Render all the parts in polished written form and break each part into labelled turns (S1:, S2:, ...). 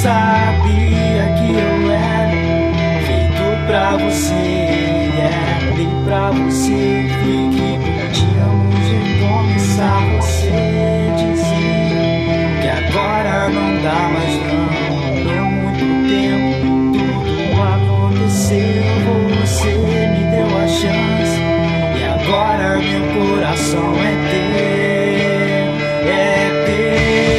S1: sabia que eu era feito pra você, bem pra você. Vi que podíamos recomeçar. Você dizia que agora não dá mais não. Deu muito tempo, tudo aconteceu. Você me deu a chance e agora meu coração é teu, é teu.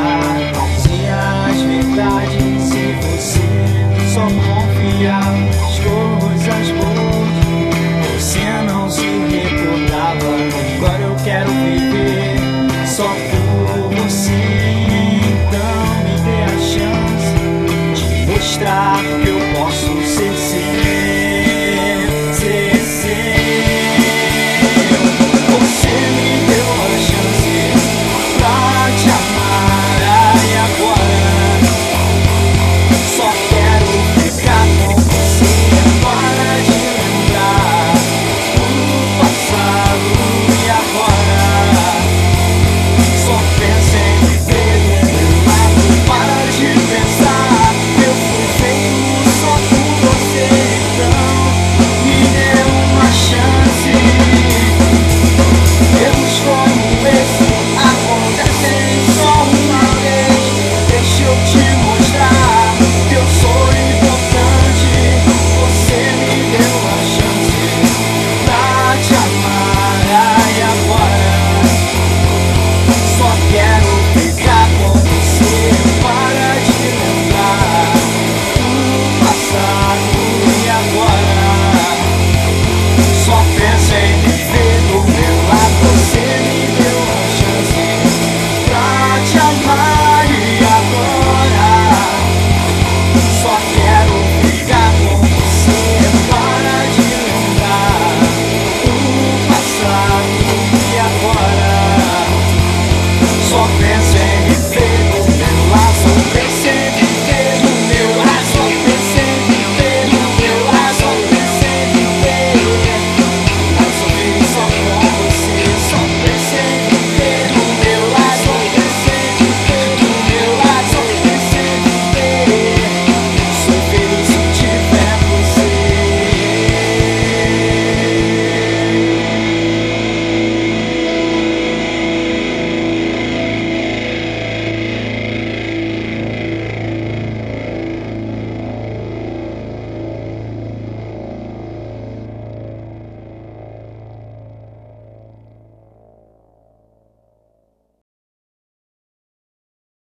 S1: Se você só confiar.